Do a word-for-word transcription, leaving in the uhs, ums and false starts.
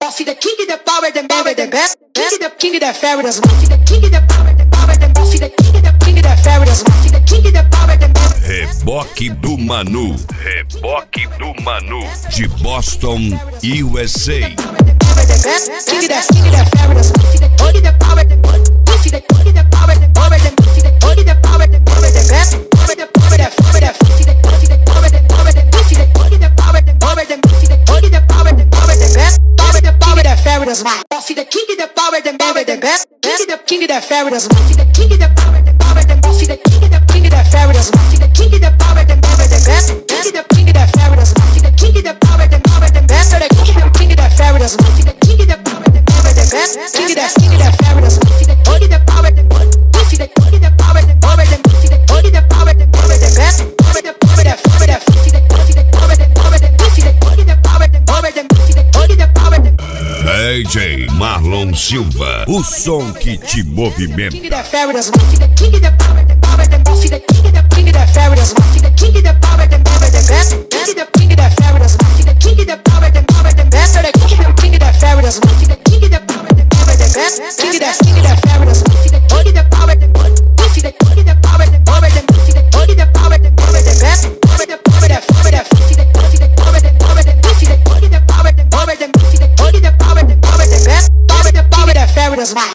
bossy, the king of the power, the power, the best. King of the king of the fabulous, bossy, the king of the power, the power, the bossy, the king of the king of the fabulous, bossy, the king of the power, the power. Reboque do Manu, Reboque do Manu, de Boston, U S A. King of the king of the fabulous, bossy, the king of the power, the bossy, the king of the power, the power, the bossy, the king of the power, the power, the best. Power, the power, the power, the bossy, the bossy, the power, the power, the bossy, the king of the power, the power, the bossy, the king of the power, the power, the best. Power, the power, the fabulous, bossy, the king of the power, the power, the best. King of the king of the fabulous, bossy, the king of the power, the power, the bossy, the king of the king of the fabulous, bossy, the king of the power, the power, the best. King of the king of the fabulous, bossy, the king of the power, the power, the best. The king of the king of the fabulous, bossy, the king of the power, the power, the best. King of the king of the fabulous, bossy, the king of the power, the bossy, the king of the power, the power, the bossy, the king of the power, the power, the best. Power, the power, the power, the bossy, the bossy, the power, the power, the bossy, the king of the power, the power, the bossy, the king of the power, the D J Marlon Silva, o som que te movimenta. king of the fabulous, bossy, the king of the power, the power, the bossy, the